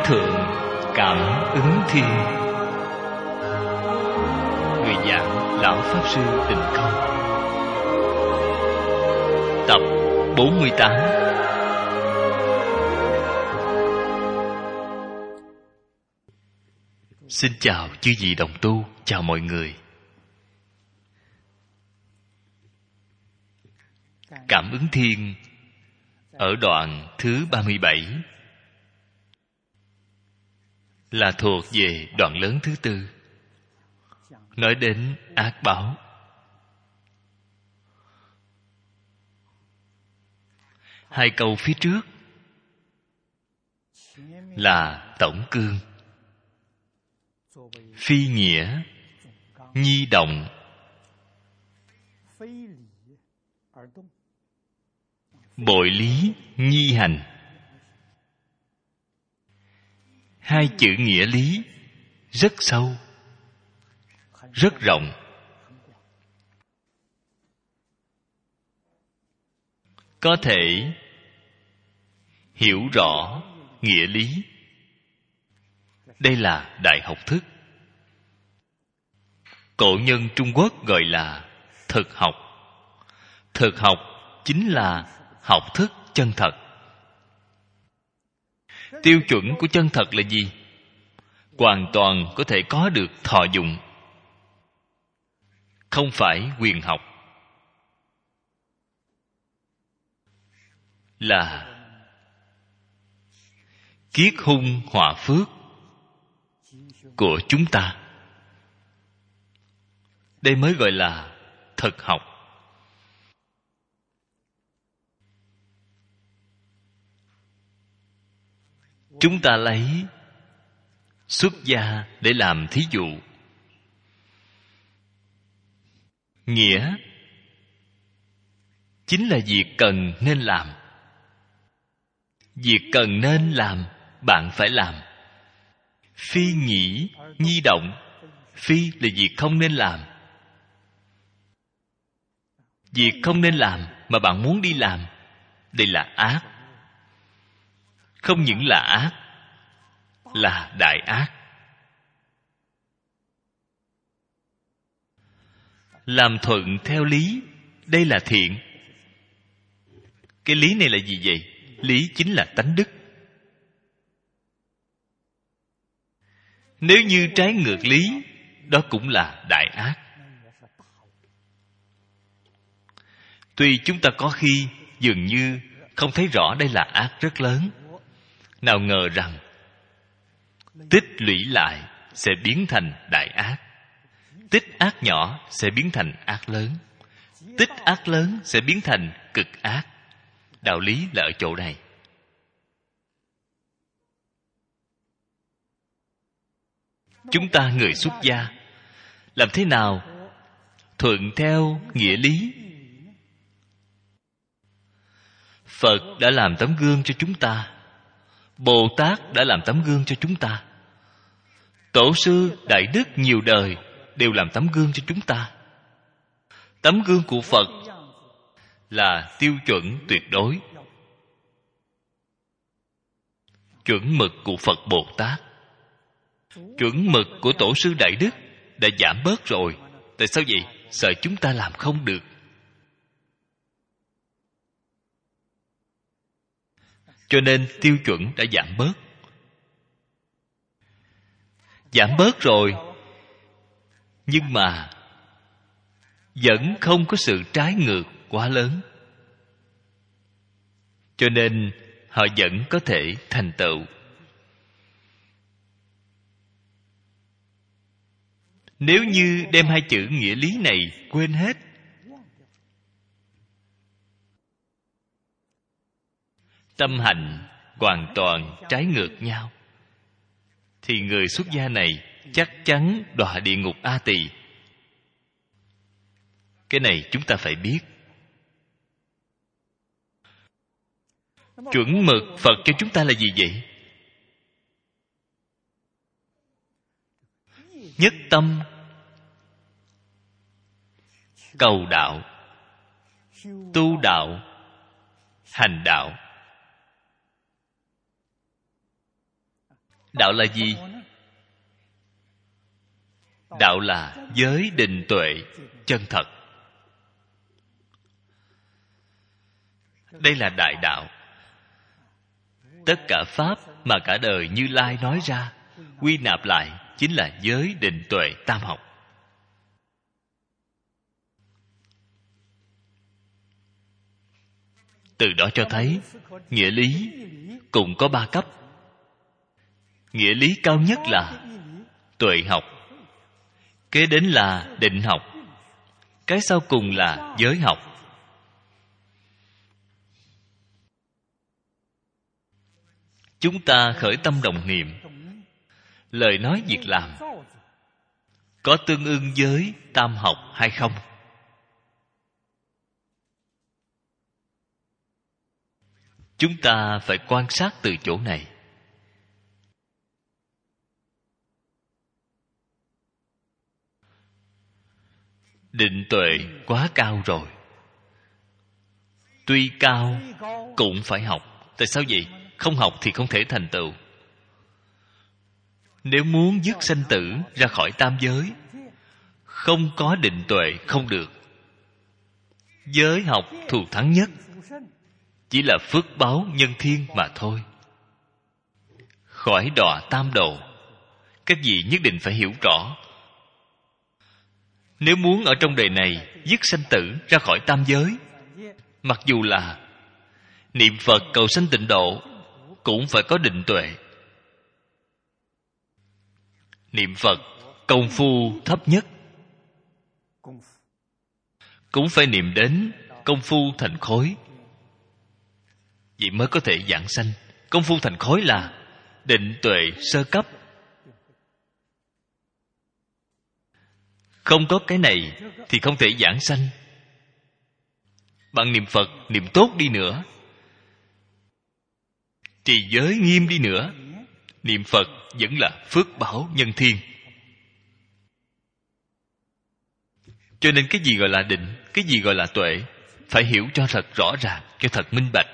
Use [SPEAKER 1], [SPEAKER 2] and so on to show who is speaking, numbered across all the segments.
[SPEAKER 1] Thượng Cảm Ứng Thiên. Người giảng Lão Pháp Sư Tịnh Không. Tập 48. Xin chào chư vị đồng tu, chào mọi người. Cảm Ứng Thiên ở đoạn thứ 37 là thuộc về đoạn lớn thứ tư, nói đến ác báo. Hai câu phía trước là tổng cương, phi nghĩa, nhi động, bội lý, nhi hành. Hai chữ nghĩa lý rất sâu, rất rộng. Có thể hiểu rõ nghĩa lý. Đây là đại học thức. Cổ nhân Trung Quốc gọi là thực học. Thực học chính là học thức chân thật. Tiêu chuẩn của chân thật là gì? Hoàn toàn có thể có được thọ dụng, không phải quyền học. Là kiết hung họa phước của chúng ta. Đây mới gọi là thực học. Chúng ta lấy xuất gia để làm thí dụ. Nghĩa chính là việc cần nên làm. Việc cần nên làm, bạn phải làm. Phi nghĩ, nhi động. Phi là việc không nên làm. Việc không nên làm mà bạn muốn đi làm, đây là ác. Không những là ác, là đại ác. Làm thuận theo lý, đây là thiện. Cái lý này là gì vậy? Lý chính là tánh đức. Nếu như trái ngược lý, đó cũng là đại ác. Tuy chúng ta có khi dường như không thấy rõ đây là ác rất lớn, nào ngờ rằng tích lũy lại sẽ biến thành đại ác. Tích ác nhỏ sẽ biến thành ác lớn. Tích ác lớn sẽ biến thành cực ác. Đạo lý là ở chỗ này. Chúng ta người xuất gia làm thế nào thuận theo nghĩa lý? Phật đã làm tấm gương cho chúng ta. Bồ Tát đã làm tấm gương cho chúng ta. Tổ sư Đại Đức nhiều đời đều làm tấm gương cho chúng ta. Tấm gương của Phật là tiêu chuẩn tuyệt đối. Chuẩn mực của Phật Bồ Tát, chuẩn mực của Tổ sư Đại Đức đã giảm bớt rồi. Tại sao vậy? Sợ chúng ta làm không được. Cho nên tiêu chuẩn đã giảm bớt. Giảm bớt rồi, nhưng mà vẫn không có sự trái ngược quá lớn. Cho nên họ vẫn có thể thành tựu. Nếu như đem hai chữ nghĩa lý này quên hết, tâm hành hoàn toàn trái ngược nhau, thì người xuất gia này chắc chắn đọa địa ngục A Tỳ. Cái này chúng ta phải biết. Chuẩn mực Phật cho chúng ta là gì vậy? Nhất tâm cầu đạo, tu đạo, hành đạo. Đạo là gì? Đạo là giới định tuệ chân thật. Đây là đại đạo. Tất cả pháp mà cả đời Như Lai nói ra, quy nạp lại chính là giới định tuệ tam học. Từ đó cho thấy nghĩa lý cũng có 3 cấp. Nghĩa lý cao nhất là tuệ học, kế đến là định học, cái sau cùng là giới học. Chúng ta khởi tâm đồng niệm, lời nói việc làm có tương ưng với tam học hay không? Chúng ta phải quan sát từ chỗ này. Định tuệ quá cao rồi. Tuy cao cũng phải học. Tại sao vậy? Không học thì không thể thành tựu. Nếu muốn dứt sanh tử ra khỏi tam giới, không có định tuệ không được. Giới học thù thắng nhất chỉ là phước báo nhân thiên mà thôi. Khỏi đọa tam độ, các vị nhất định phải hiểu rõ. Nếu muốn ở trong đời này dứt sanh tử ra khỏi tam giới, mặc dù là niệm Phật cầu sanh tịnh độ, cũng phải có định tuệ. Niệm Phật công phu thấp nhất cũng phải niệm đến công phu thành khối, vậy mới có thể giảng sanh. Công phu thành khối là định tuệ sơ cấp. Không có cái này thì không thể giảng sanh. Bạn niệm Phật niệm tốt đi nữa, trì giới nghiêm đi nữa, niệm Phật vẫn là phước báo nhân thiên. Cho nên cái gì gọi là định, cái gì gọi là tuệ, phải hiểu cho thật rõ ràng, cho thật minh bạch.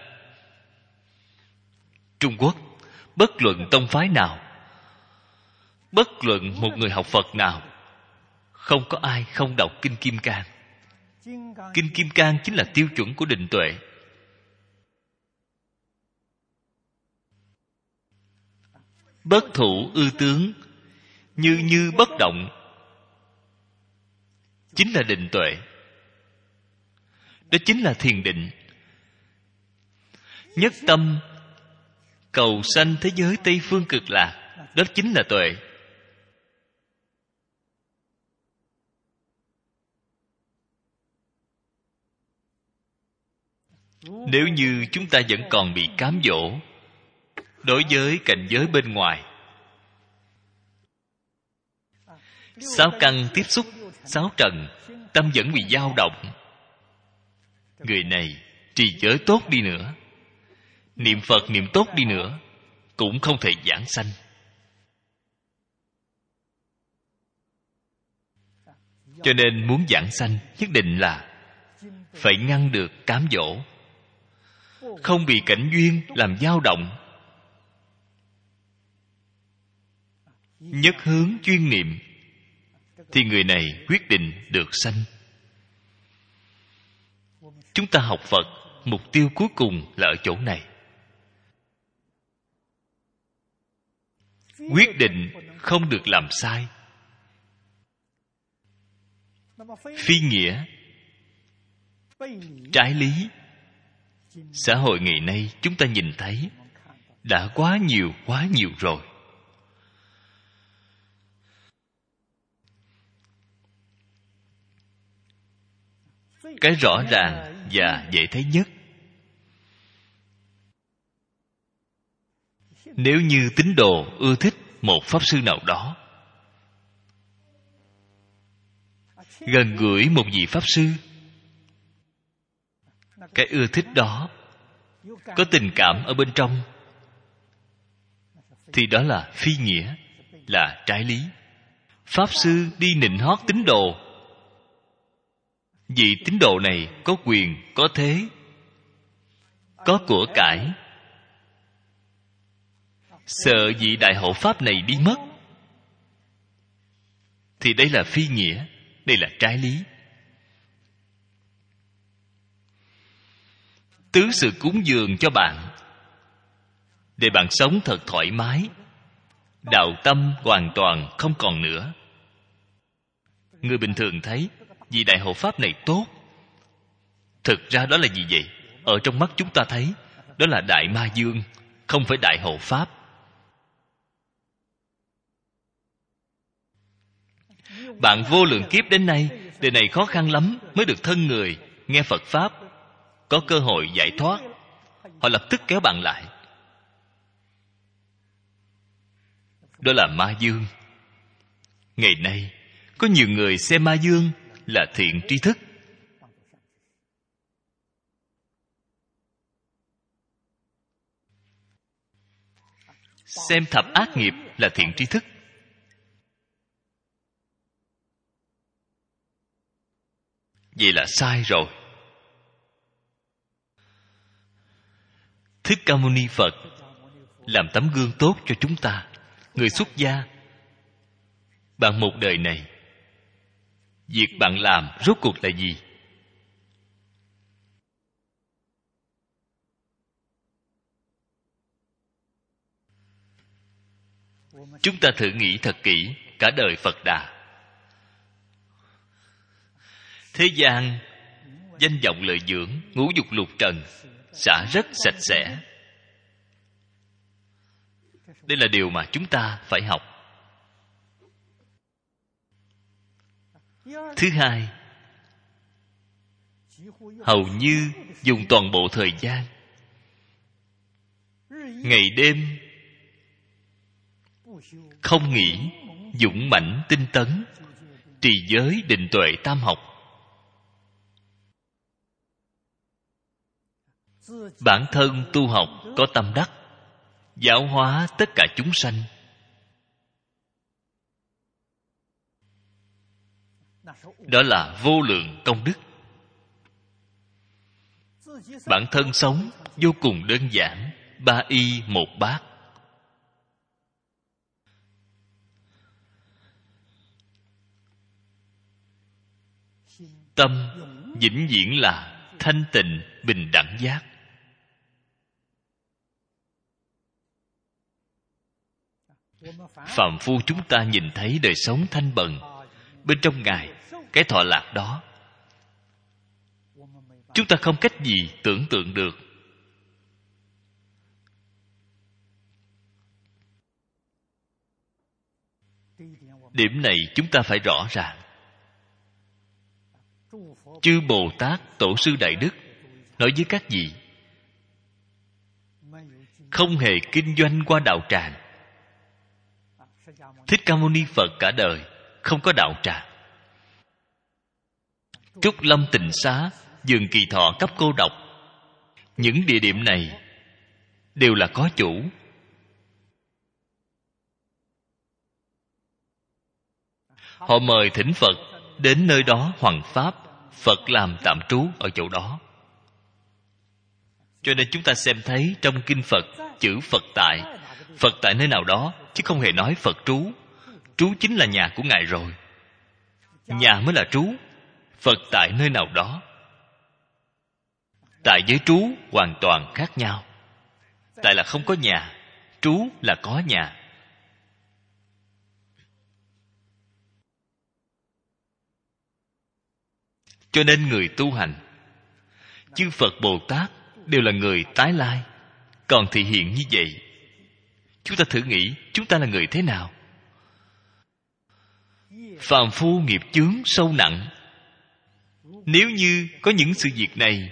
[SPEAKER 1] Trung Quốc, bất luận tông phái nào, bất luận một người học Phật nào, không có ai không đọc Kinh Kim Cang. Kinh Kim Cang chính là tiêu chuẩn của định tuệ. Bất thủ ư tướng, như như bất động, chính là định tuệ. Đó chính là thiền định. Nhất tâm cầu sanh thế giới Tây Phương Cực Lạc, đó chính là tuệ. Nếu như chúng ta vẫn còn bị cám dỗ đối với cảnh giới bên ngoài, sáu căn tiếp xúc, sáu trần, tâm vẫn bị dao động, người này trì giới tốt đi nữa, niệm Phật niệm tốt đi nữa, cũng không thể giảng sanh. Cho nên muốn giảng sanh nhất định là phải ngăn được cám dỗ, không bị cảnh duyên làm dao động. Nhất hướng chuyên niệm thì người này quyết định được sanh. Chúng ta học Phật, mục tiêu cuối cùng là ở chỗ này. Quyết định không được làm sai. Phi nghĩa, trái lý, xã hội ngày nay chúng ta nhìn thấy đã quá nhiều rồi. Cái rõ ràng và dễ thấy nhất, nếu như tín đồ ưa thích một pháp sư nào đó, gần gũi một vị pháp sư, cái ưa thích đó có tình cảm ở bên trong, thì đó là phi nghĩa, là trái lý. Pháp sư đi nịnh hót tín đồ, vị tín đồ này có quyền, có thế, có của cải, sợ vị đại hộ pháp này đi mất, thì đây là phi nghĩa, đây là trái lý. Tứ sự cúng dường cho bạn để bạn sống thật thoải mái, đạo tâm hoàn toàn không còn nữa. Người bình thường thấy vị đại hộ pháp này tốt, thực ra đó là gì vậy? Ở trong mắt chúng ta thấy đó là đại ma vương, không phải đại hộ pháp. Bạn vô lượng kiếp đến nay, đời này khó khăn lắm mới được thân người nghe Phật pháp, có cơ hội giải thoát, họ lập tức kéo bạn lại. Đó là ma vương. Ngày nay có nhiều người xem ma vương là thiện tri thức. Xem thập ác nghiệp là thiện tri thức. Vậy là sai rồi. Thích Ca Mâu Ni Phật làm tấm gương tốt cho chúng ta. Người xuất gia, bạn một đời này, việc bạn làm rốt cuộc là gì? Chúng ta thử nghĩ thật kỹ cả đời Phật Đà. Thế gian danh vọng lợi dưỡng, ngũ dục lục trần xả rất sạch sẽ. Đây là điều mà chúng ta phải học. Thứ hai, hầu như dùng toàn bộ thời gian, ngày đêm không nghỉ, dũng mãnh tinh tấn, trì giới định tuệ tam học. Bản thân tu học có tâm đắc, giáo hóa tất cả chúng sanh. Đó là vô lượng công đức. Bản thân sống vô cùng đơn giản, 3 y 1 bát. Tâm vĩnh viễn là thanh tịnh bình đẳng giác. Phàm phu chúng ta nhìn thấy đời sống thanh bần, bên trong Ngài cái thọ lạc đó, chúng ta không cách gì tưởng tượng được. Điểm này chúng ta phải rõ ràng. Chư Bồ Tát Tổ sư Đại Đức nói với các vị, không hề kinh doanh qua đạo tràng. Thích Ca Mâu Ni Phật cả đời không có đạo tràng. Trúc Lâm Tịnh Xá, Vườn Kỳ Thọ cấp cô độc, những địa điểm này đều là có chủ. Họ mời thỉnh Phật đến nơi đó hoằng pháp, Phật làm tạm trú ở chỗ đó. Cho nên chúng ta xem thấy trong kinh Phật chữ Phật tại nơi nào đó, chứ không hề nói Phật trú. Trú chính là nhà của Ngài rồi, nhà mới là trú. Phật tại nơi nào đó. Tại với trú hoàn toàn khác nhau. Tại là không có nhà, trú là có nhà. Cho nên người tu hành, chư Phật Bồ Tát đều là người tái lai, còn thị hiện như vậy. Chúng ta thử nghĩ, chúng ta là người thế nào? Phàm phu nghiệp chướng sâu nặng. Nếu như có những sự việc này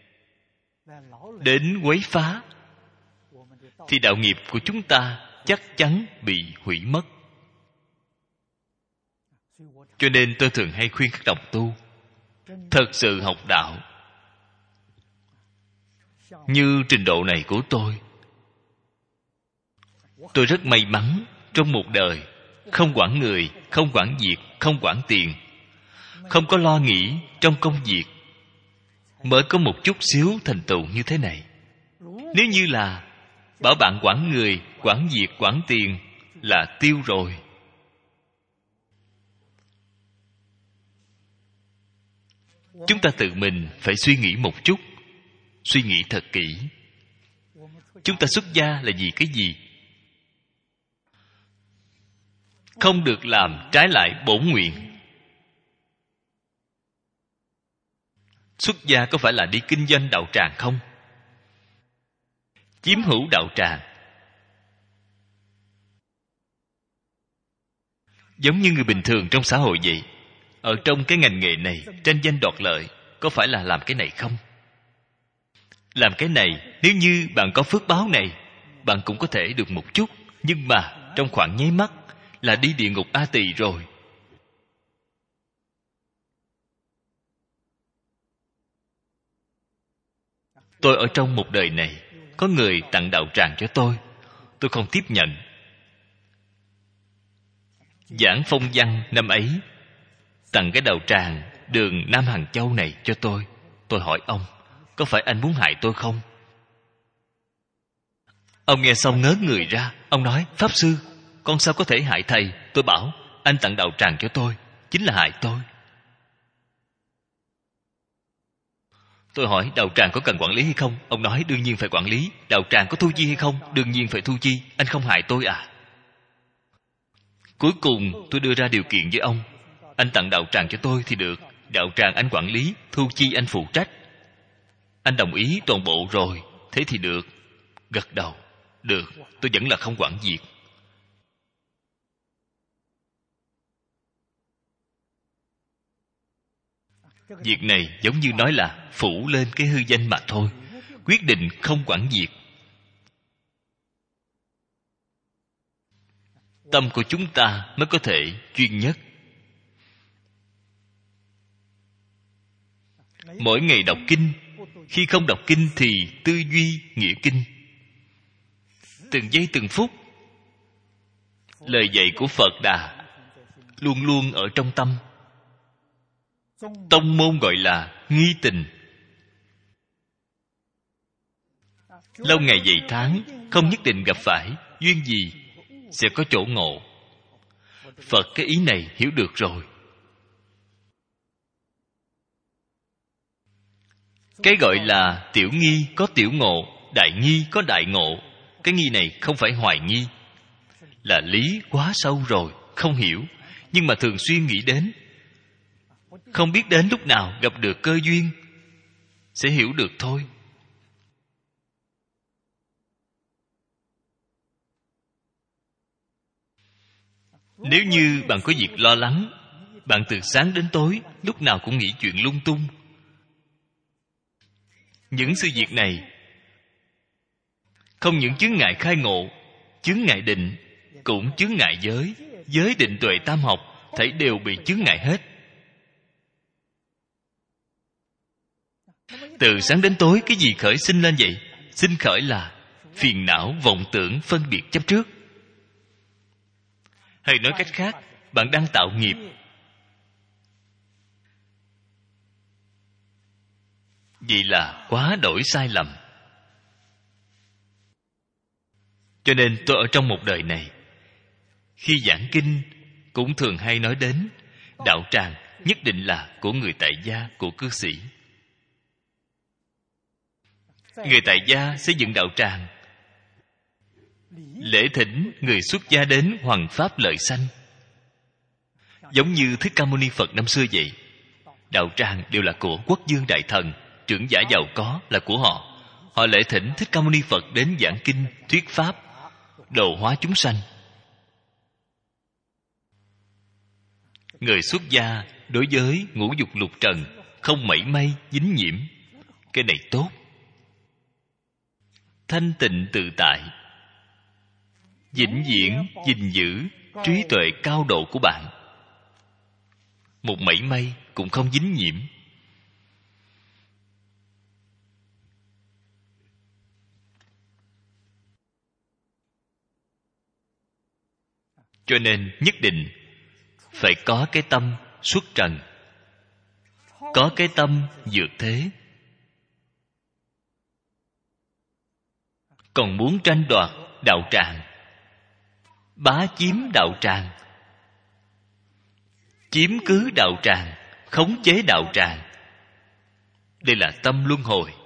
[SPEAKER 1] đến quấy phá, thì đạo nghiệp của chúng ta chắc chắn bị hủy mất. Cho nên tôi thường hay khuyên các đồng tu thật sự học đạo. Như trình độ này của tôi rất may mắn trong một đời không quản người, không quản việc, không quản tiền, không có lo nghĩ trong công việc, mới có một chút xíu thành tựu như thế này. Nếu như là bảo bạn quản người, quản việc, quản tiền là tiêu rồi. Chúng ta tự mình phải suy nghĩ một chút, suy nghĩ thật kỹ. Chúng ta xuất gia là vì cái gì? Không được làm trái lại bổn nguyện. Xuất gia có phải là đi kinh doanh đạo tràng không? Chiếm hữu đạo tràng. Giống như người bình thường trong xã hội vậy. Ở trong cái ngành nghề này, tranh danh đoạt lợi, có phải là làm cái này không? Làm cái này, nếu như bạn có phước báo này, bạn cũng có thể được một chút. Nhưng mà trong khoảng nháy mắt là đi địa ngục A Tỳ rồi. Tôi ở trong một đời này, có người tặng đạo tràng cho tôi không tiếp nhận. Giảng phong văn năm ấy, tặng cái đạo tràng đường Nam Hàng Châu này cho tôi. Tôi hỏi ông, có phải anh muốn hại tôi không? Ông nghe xong ngớ người ra. Ông nói, Pháp Sư, con sao có thể hại thầy? Tôi bảo, anh tặng đạo tràng cho tôi chính là hại tôi. Tôi hỏi, đạo tràng có cần quản lý hay không? Ông nói, đương nhiên phải quản lý. Đạo tràng có thu chi hay không? Đương nhiên phải thu chi. Anh không hại tôi à? Cuối cùng tôi đưa ra điều kiện với ông. Anh tặng đạo tràng cho tôi thì được. Đạo tràng anh quản lý, thu chi anh phụ trách. Anh đồng ý toàn bộ rồi. Thế thì được. Gật đầu. Được, tôi vẫn là không quản việc. Việc này giống như nói là phủ lên cái hư danh mà thôi. Quyết định không quản việc. Tâm của chúng ta mới có thể chuyên nhất. Mỗi ngày đọc kinh, khi không đọc kinh thì tư duy nghĩa kinh. Từng giây từng phút, lời dạy của Phật Đà luôn luôn ở trong tâm. Tông môn gọi là nghi tình. Lâu ngày dày tháng, không nhất định gặp phải duyên gì sẽ có chỗ ngộ. Phật cái ý này hiểu được rồi. Cái gọi là tiểu nghi có tiểu ngộ, đại nghi có đại ngộ. Cái nghi này không phải hoài nghi, là lý quá sâu rồi, không hiểu, nhưng mà thường xuyên nghĩ đến. Không biết đến lúc nào gặp được cơ duyên sẽ hiểu được thôi. Nếu như bạn có việc lo lắng, bạn từ sáng đến tối lúc nào cũng nghĩ chuyện lung tung, những sự việc này không những chướng ngại khai ngộ, chướng ngại định, cũng chướng ngại giới. Giới định tuệ tam học thảy đều bị chướng ngại hết. Từ sáng đến tối cái gì khởi sinh lên vậy? Sinh khởi là phiền não, vọng tưởng, phân biệt, chấp trước. Hay nói cách khác, bạn đang tạo nghiệp. Vậy là quá đổi sai lầm. Cho nên tôi ở trong một đời này, khi giảng kinh cũng thường hay nói đến đạo tràng nhất định là của người tại gia, của cư sĩ. Người tại gia xây dựng đạo tràng, lễ thỉnh người xuất gia đến hoằng pháp lợi sanh. Giống như Thích Ca Mâu Ni Phật năm xưa vậy. Đạo tràng đều là của quốc vương đại thần, trưởng giả giàu có là của họ. Họ lễ thỉnh Thích Ca Mâu Ni Phật đến giảng kinh, thuyết pháp, độ hóa chúng sanh. Người xuất gia đối với ngũ dục lục trần không mảy may dính nhiễm. Cái này tốt. Thanh tịnh tự tại, vĩnh viễn gìn giữ trí tuệ cao độ của bạn, một mảy may cũng không dính nhiễm. Cho nên nhất định phải có cái tâm xuất trần, có cái tâm vượt thế, còn muốn tranh đoạt đạo tràng, bá chiếm đạo tràng, chiếm cứ đạo tràng, khống chế đạo tràng. Đây là tâm luân hồi.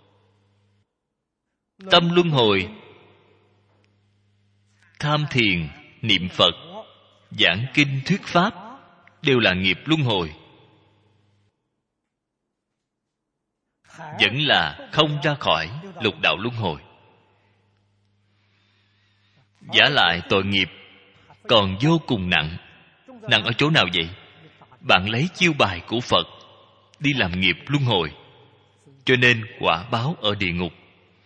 [SPEAKER 1] Tâm luân hồi, tham thiền, niệm Phật, giảng kinh thuyết pháp đều là nghiệp luân hồi, vẫn là không ra khỏi lục đạo luân hồi. Vả lại tội nghiệp còn vô cùng nặng. Nặng ở chỗ nào vậy? Bạn lấy chiêu bài của Phật đi làm nghiệp luân hồi, cho nên quả báo ở địa ngục.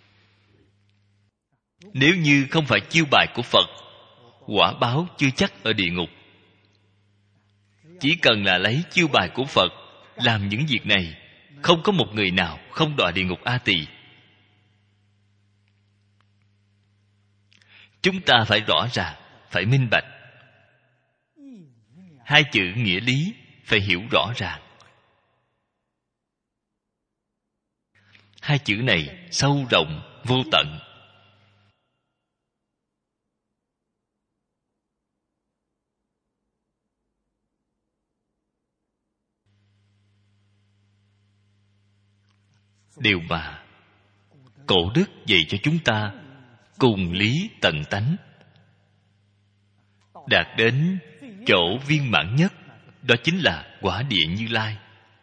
[SPEAKER 1] Nếu như không phải chiêu bài của Phật, quả báo chưa chắc ở địa ngục. Chỉ cần là lấy chiêu bài của Phật làm những việc này, không có một người nào không đọa địa ngục A Tỳ. Chúng ta phải rõ ràng, phải minh bạch. Hai chữ nghĩa lý phải hiểu rõ ràng. Hai chữ này sâu rộng vô tận. Điều mà cổ đức dạy cho chúng ta cùng lý tận tánh, đạt đến chỗ viên mãn nhất, đó chính là quả địa Như Lai.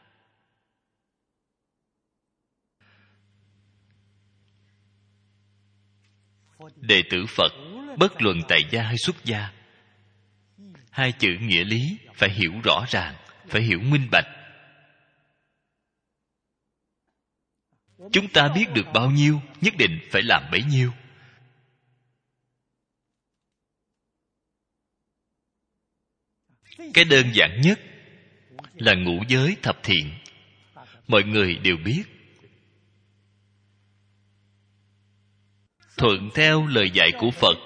[SPEAKER 1] Đệ tử Phật, bất luận tại gia hay xuất gia, hai chữ nghĩa lý phải hiểu rõ ràng, phải hiểu minh bạch. Chúng ta biết được bao nhiêu, nhất định phải làm bấy nhiêu. Cái đơn giản nhất là ngũ giới thập thiện, mọi người đều biết. Thuận theo lời dạy của Phật,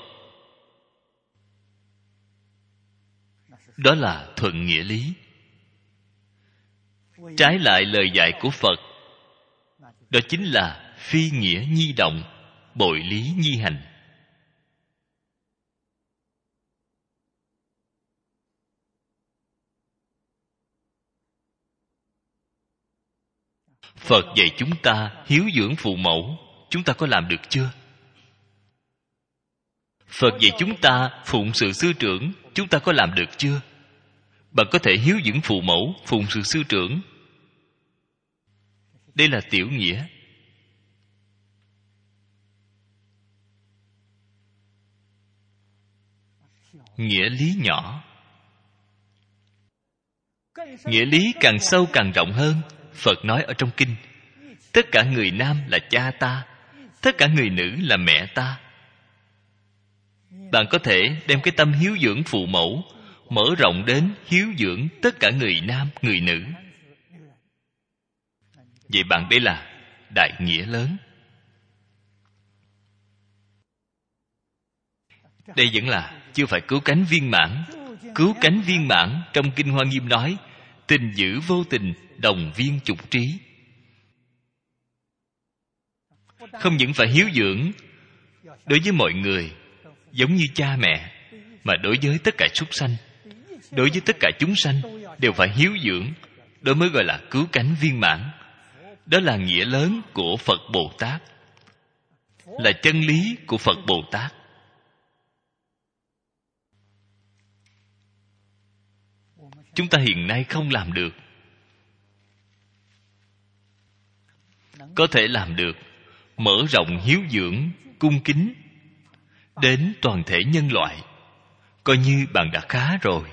[SPEAKER 1] đó là thuận nghĩa lý. Trái lại lời dạy của Phật, đó chính là phi nghĩa nhi động, bội lý nhi hành. Phật dạy chúng ta hiếu dưỡng phụ mẫu, chúng ta có làm được chưa? Phật dạy chúng ta phụng sự sư trưởng, chúng ta có làm được chưa? Bạn có thể hiếu dưỡng phụ mẫu, phụng sự sư trưởng. Đây là tiểu nghĩa. Nghĩa lý nhỏ. Nghĩa lý càng sâu càng rộng hơn. Phật nói ở trong kinh, tất cả người nam là cha ta, tất cả người nữ là mẹ ta. Bạn có thể đem cái tâm hiếu dưỡng phụ mẫu mở rộng đến hiếu dưỡng tất cả người nam, người nữ. Vậy bạn đây là đại nghĩa lớn. Đây vẫn là chưa phải cứu cánh viên mãn. Cứu cánh viên mãn trong Kinh Hoa Nghiêm nói, tình dữ vô tình, đồng viên chủng trí. Không những phải hiếu dưỡng đối với mọi người giống như cha mẹ, mà đối với tất cả súc sanh, đối với tất cả chúng sanh đều phải hiếu dưỡng, đó mới gọi là cứu cánh viên mãn. Đó là nghĩa lớn của Phật Bồ Tát, là chân lý của Phật Bồ Tát. Chúng ta hiện nay không làm được. Có thể làm được, mở rộng hiếu dưỡng, cung kính đến toàn thể nhân loại, coi như bạn đã khá rồi.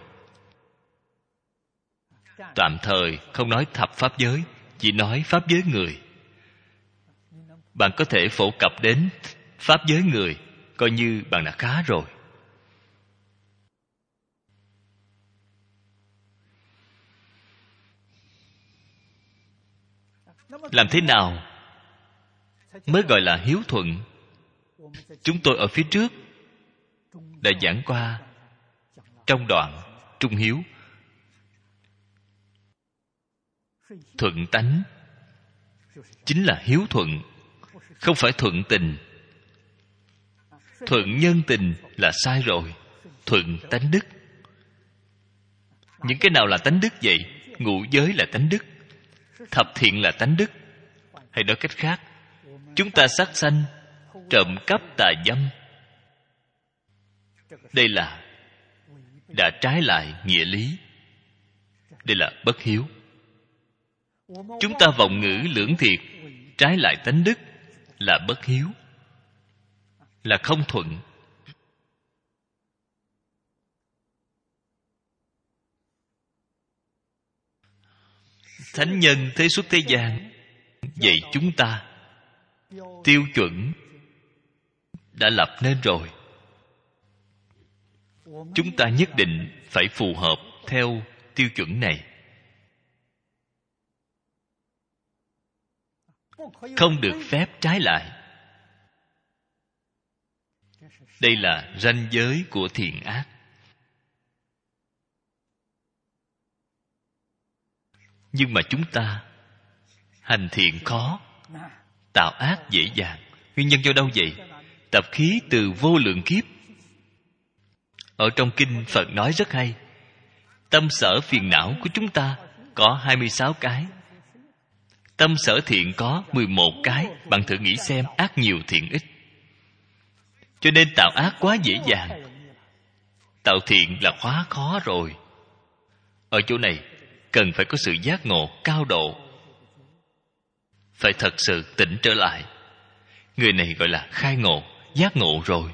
[SPEAKER 1] Tạm thời không nói thập pháp giới, chỉ nói pháp giới người. Bạn có thể phổ cập đến pháp giới người, coi như bạn đã khá rồi. Làm thế nào mới gọi là hiếu thuận? Chúng tôi ở phía trước đã giảng qua trong đoạn trung hiếu. Thuận tánh chính là hiếu thuận, không phải thuận tình. Thuận nhân tình là sai rồi. Thuận tánh đức. Những cái nào là tánh đức vậy? Ngũ giới là tánh đức, thập thiện là tánh đức. Hay nói cách khác, chúng ta sát sanh, trộm cắp, tà dâm, đây là đã trái lại nghĩa lý. Đây là bất hiếu. Chúng ta vọng ngữ lưỡng thiệt, trái lại tánh đức, là bất hiếu, là không thuận. Thánh nhân thế xuất thế gian dạy chúng ta tiêu chuẩn đã lập nên rồi. Chúng ta nhất định phải phù hợp theo tiêu chuẩn này. Không được phép trái lại. Đây là ranh giới của thiện ác. Nhưng mà chúng ta hành thiện khó, tạo ác dễ dàng. Nguyên nhân do đâu vậy? Tập khí từ vô lượng kiếp. Ở trong kinh Phật nói rất hay. Tâm sở phiền não của chúng ta có 26 cái. Tâm sở thiện có 11 cái. Bạn thử nghĩ xem, ác nhiều thiện ít. Cho nên tạo ác quá dễ dàng, tạo thiện là quá khó rồi. Ở chỗ này cần phải có sự giác ngộ cao độ, phải thật sự tỉnh trở lại. Người này gọi là khai ngộ, giác ngộ rồi.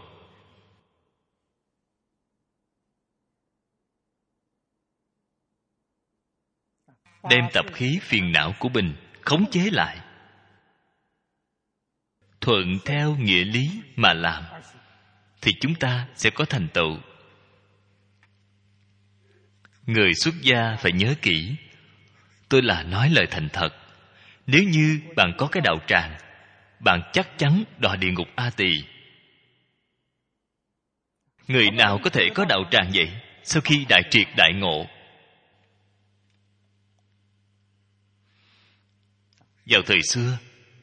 [SPEAKER 1] Đem tập khí phiền não của mình khống chế lại, thuận theo nghĩa lý mà làm, thì chúng ta sẽ có thành tựu. Người xuất gia phải nhớ kỹ, tôi là nói lời thành thật. Nếu như bạn có cái đạo tràng, bạn chắc chắn đọa địa ngục A Tỳ. Người nào có thể có đạo tràng vậy? Sau khi đại triệt đại ngộ, vào thời xưa,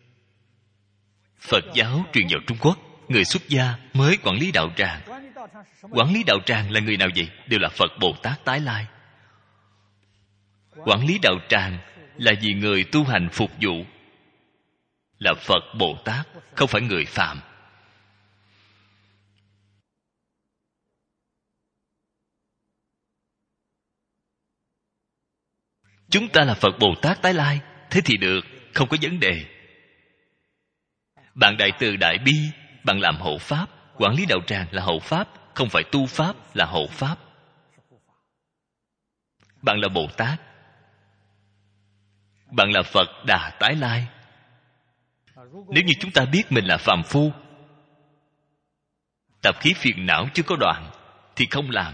[SPEAKER 1] Phật giáo truyền vào Trung Quốc, người xuất gia mới quản lý đạo tràng. Quản lý đạo tràng là người nào vậy? Đều là Phật Bồ Tát tái lai. Quản lý đạo tràng là vì người tu hành phục vụ, là Phật Bồ Tát, không phải người phạm. Chúng ta là Phật Bồ Tát tái lai, thế thì được, không có vấn đề. Bạn đại từ đại bi, bạn làm hộ pháp. Quản lý đạo tràng là hộ pháp, không phải tu pháp, là hộ pháp. Bạn là Bồ Tát, bạn là Phật Đà tái lai. Nếu như chúng ta biết mình là phàm phu, tập khí phiền não chưa có đoạn, thì không làm.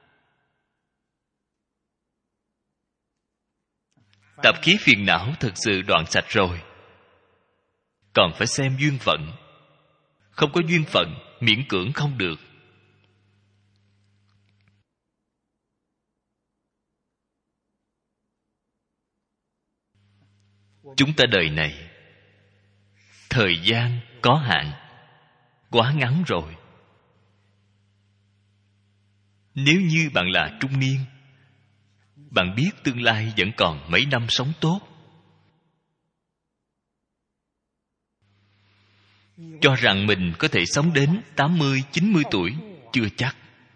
[SPEAKER 1] Tập khí phiền não thực sự đoạn sạch rồi, còn phải xem duyên phận. Không có duyên phận, miễn cưỡng không được. Chúng ta đời này, thời gian có hạn, quá ngắn rồi. Nếu như bạn là trung niên, bạn biết tương lai vẫn còn mấy năm sống tốt, cho rằng mình có thể sống đến 80, 90 tuổi, chưa chắc.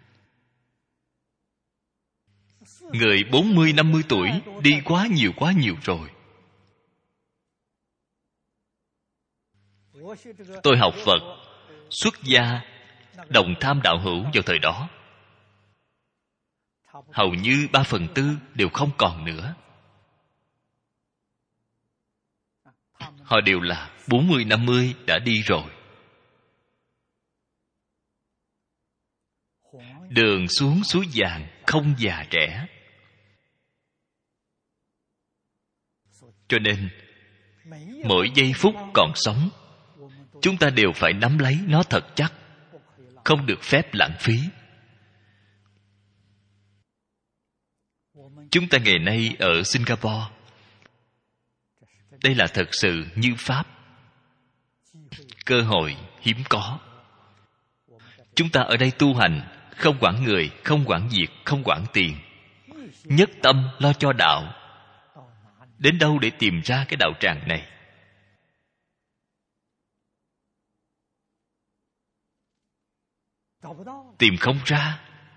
[SPEAKER 1] Người 40, 50 tuổi đi quá nhiều rồi. Tôi học Phật, xuất gia, đồng tham đạo hữu vào thời đó, hầu như 3/4 đều không còn nữa. Họ đều là 40, 50 đã đi rồi. Đường xuống suối vàng không già trẻ. Cho nên mỗi giây phút còn sống, chúng ta đều phải nắm lấy nó thật chắc, không được phép lãng phí. Chúng ta ngày nay ở Singapore, đây là thật sự như Pháp, cơ hội hiếm có. Chúng ta ở đây tu hành, không quản người, không quản việc, không quản tiền, nhất tâm lo cho đạo. Đến đâu để tìm ra cái đạo tràng này? Tìm không ra.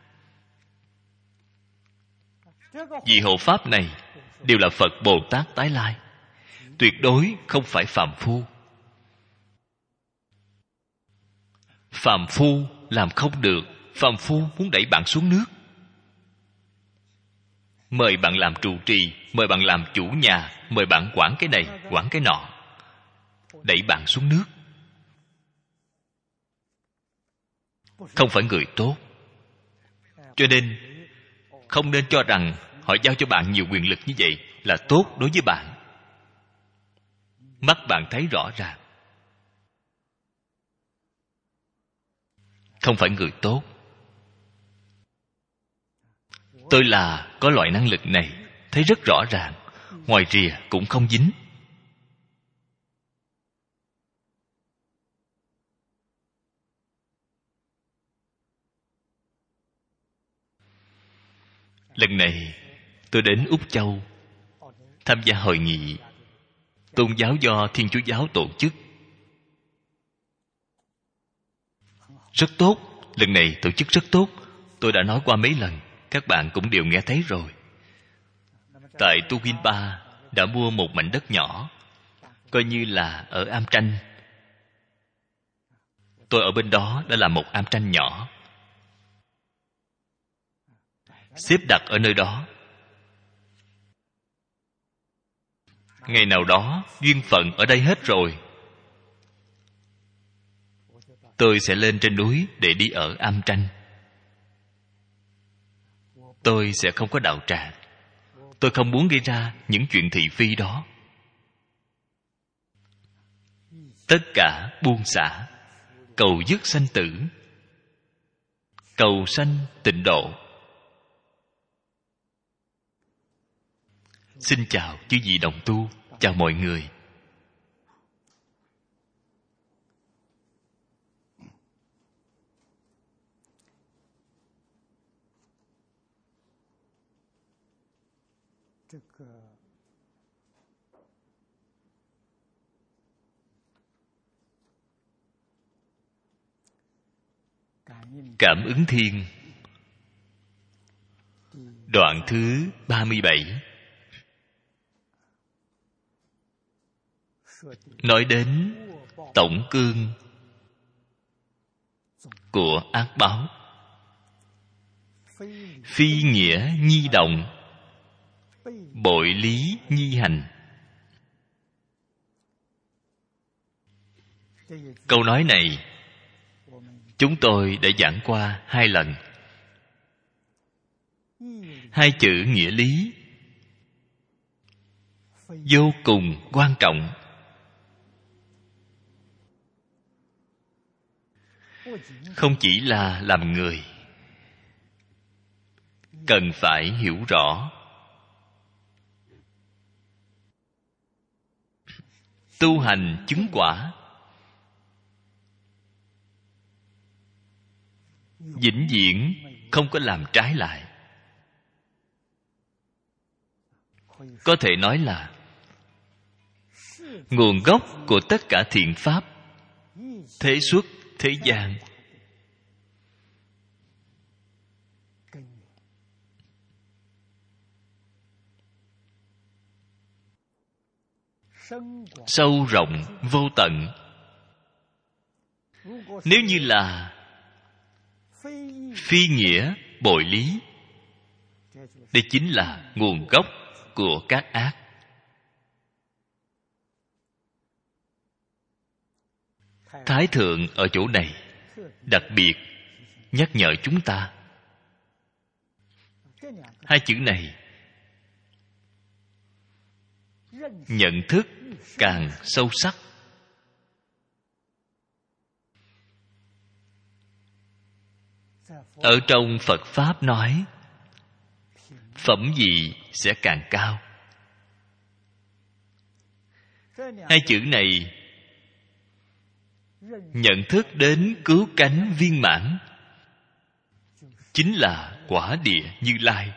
[SPEAKER 1] Vì hộ pháp này đều là Phật Bồ Tát tái lai, tuyệt đối không phải phàm phu. Phàm phu làm không được. Phàm phu muốn đẩy bạn xuống nước, mời bạn làm trụ trì, mời bạn làm chủ nhà, mời bạn quản cái này, quản cái nọ, đẩy bạn xuống nước. Không phải người tốt. Cho nên không nên cho rằng họ giao cho bạn nhiều quyền lực như vậy là tốt đối với bạn. Mắt bạn thấy rõ ràng, không phải người tốt. Tôi là có loại năng lực này, thấy rất rõ ràng, ngoài rìa cũng không dính. Lần này tôi đến Úc Châu tham gia hội nghị tôn giáo do Thiên Chúa giáo tổ chức. Rất tốt. Lần này tổ chức rất tốt. Tôi đã nói qua mấy lần, các bạn cũng đều nghe thấy rồi. Tại Tu Kinh Ba đã mua một mảnh đất nhỏ, coi như là ở am tranh. Tôi ở bên đó đã làm một am tranh nhỏ, xếp đặt ở nơi đó. Ngày nào đó duyên phận ở đây hết rồi, tôi sẽ lên trên núi để đi ở am tranh. Tôi sẽ không có đạo tràng. Tôi không muốn gây ra những chuyện thị phi đó. Tất cả buông xả, cầu dứt sanh tử, cầu sanh tịnh độ. Xin chào chư vị đồng tu, chào mọi người. Cảm ứng thiên, đoạn thứ 37, nói đến tổng cương của ác báo. Phi nghĩa nhi động, bội lý nhi hành. Câu nói này chúng tôi đã giảng qua 2 lần. 2 chữ nghĩa lý vô cùng quan trọng. Không chỉ là làm người, cần phải hiểu rõ. Tu hành chứng quả, vĩnh viễn không có làm trái lại. Có thể nói là nguồn gốc của tất cả thiện pháp thế xuất thế gian. Sâu rộng vô tận. Nếu như là phi nghĩa bội lý, đây chính là nguồn gốc của các ác. Thái thượng ở chỗ này đặc biệt nhắc nhở chúng ta. 2 chữ này nhận thức càng sâu sắc. Ở trong Phật Pháp nói, phẩm vị sẽ càng cao. 2 chữ này nhận thức đến cứu cánh viên mãn, chính là quả địa Như Lai.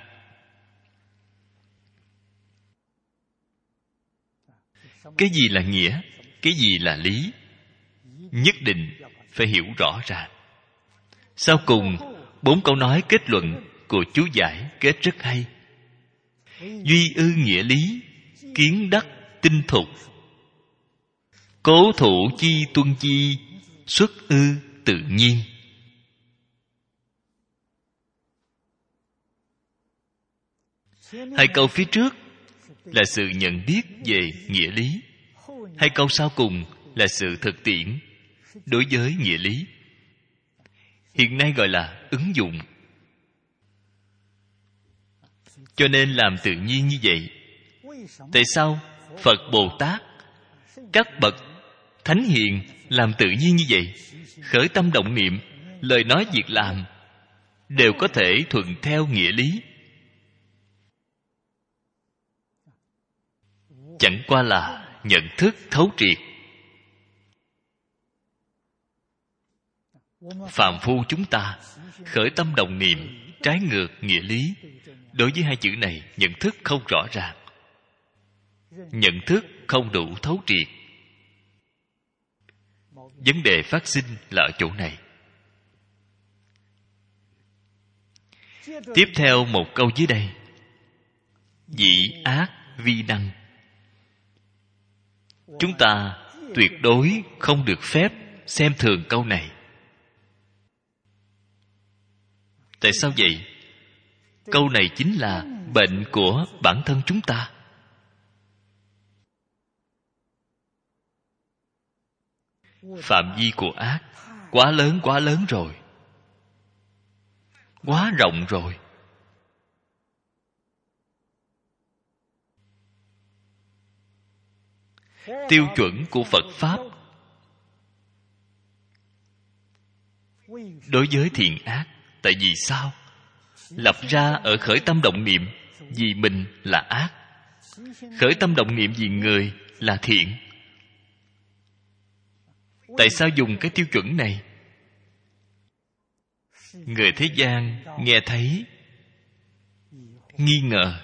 [SPEAKER 1] Cái gì là nghĩa, cái gì là lý, nhất định phải hiểu rõ ràng. Sau cùng, 4 câu nói kết luận của chú giải kết rất hay. Duy ư nghĩa lý, kiến đắc tinh thục, cố thủ chi tuân chi, xuất ư tự nhiên. Hai câu phía trước là sự nhận biết về nghĩa lý, hai câu sau cùng là sự thực tiễn đối với nghĩa lý. Hiện nay gọi là ứng dụng. Cho nên làm tự nhiên như vậy. Tại sao Phật Bồ Tát, các bậc thánh hiền làm tự nhiên như vậy? Khởi tâm động niệm, lời nói việc làm đều có thể thuận theo nghĩa lý. Chẳng qua là nhận thức thấu triệt. Phàm phu chúng ta khởi tâm động niệm trái ngược nghĩa lý, đối với hai chữ này nhận thức không rõ ràng, nhận thức không đủ thấu triệt. Vấn đề phát sinh là ở chỗ này. Tiếp theo một câu dưới đây: dĩ ác vi năng. Chúng ta tuyệt đối không được phép xem thường câu này. Tại sao vậy? Câu này chính là bệnh của bản thân chúng ta. Phạm vi của ác quá lớn rồi, quá rộng rồi. Tiêu chuẩn của Phật Pháp đối với thiện ác, tại vì sao? Lập ra ở khởi tâm động niệm vì mình là ác, khởi tâm động niệm vì người là thiện. Tại sao dùng cái tiêu chuẩn này? Người thế gian nghe thấy nghi ngờ.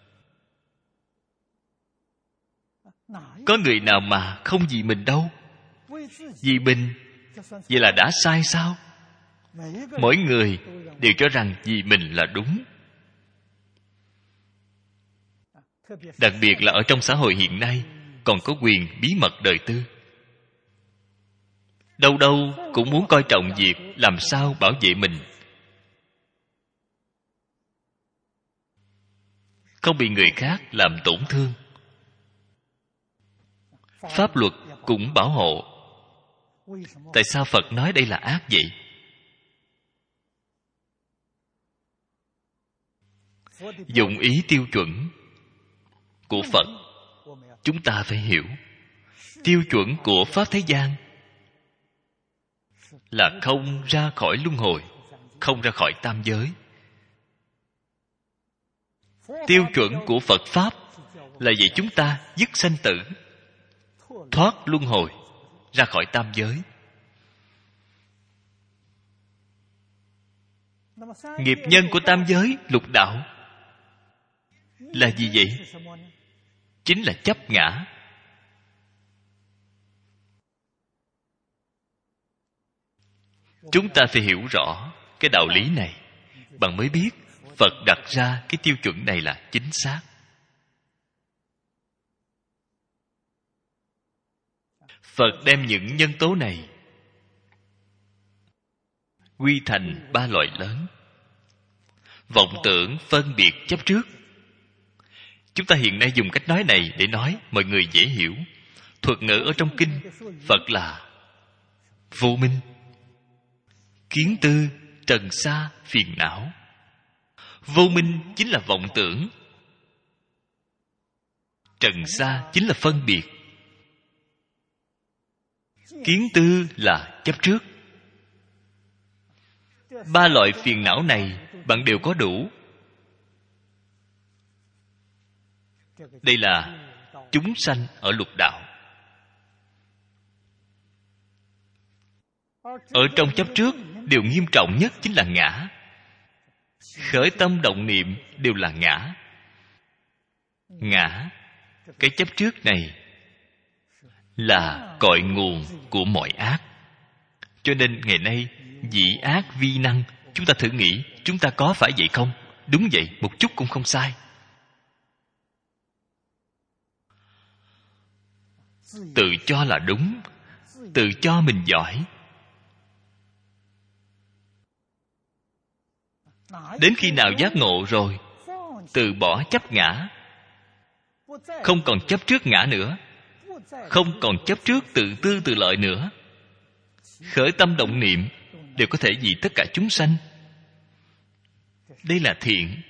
[SPEAKER 1] Có người nào mà không vì mình đâu? Vì mình, vậy là đã sai sao? Mỗi người đều cho rằng vì mình là đúng. Đặc biệt là ở trong xã hội hiện nay, còn có quyền bí mật đời tư. Đâu đâu cũng muốn coi trọng việc làm sao bảo vệ mình, không bị người khác làm tổn thương. Pháp luật cũng bảo hộ. Tại sao Phật nói đây là ác vậy? Dụng ý tiêu chuẩn của Phật, chúng ta phải hiểu. Tiêu chuẩn của Pháp thế gian là không ra khỏi luân hồi, không ra khỏi tam giới. Tiêu chuẩn của Phật Pháp là vậy chúng ta dứt sanh tử, thoát luân hồi, ra khỏi tam giới. Nghiệp nhân của tam giới lục đạo là gì vậy? Chính là chấp ngã. Chúng ta phải hiểu rõ cái đạo lý này, bạn mới biết Phật đặt ra cái tiêu chuẩn này là chính xác. Phật đem những nhân tố này quy thành 3 loại lớn: vọng tưởng, phân biệt, chấp trước. Chúng ta hiện nay dùng cách nói này để nói mọi người dễ hiểu. Thuật ngữ ở trong kinh Phật là vô minh, kiến tư, trần sa, phiền não. Vô minh chính là vọng tưởng, trần sa chính là phân biệt, kiến tư là chấp trước. 3 loại phiền não này bạn đều có đủ. Đây là chúng sanh ở lục đạo. Ở trong chấp trước, điều nghiêm trọng nhất chính là ngã. Khởi tâm động niệm đều là ngã. Ngã, cái chấp trước này là cội nguồn của mọi ác. Cho nên ngày nay dĩ ác vi năng. Chúng ta thử nghĩ, chúng ta có phải vậy không? Đúng vậy, một chút cũng không sai. Tự cho là đúng, tự cho mình giỏi. Đến khi nào giác ngộ rồi, từ bỏ chấp ngã, không còn chấp trước ngã nữa, không còn chấp trước tự tư tự lợi nữa, khởi tâm động niệm đều có thể vì tất cả chúng sanh. Đây là thiện.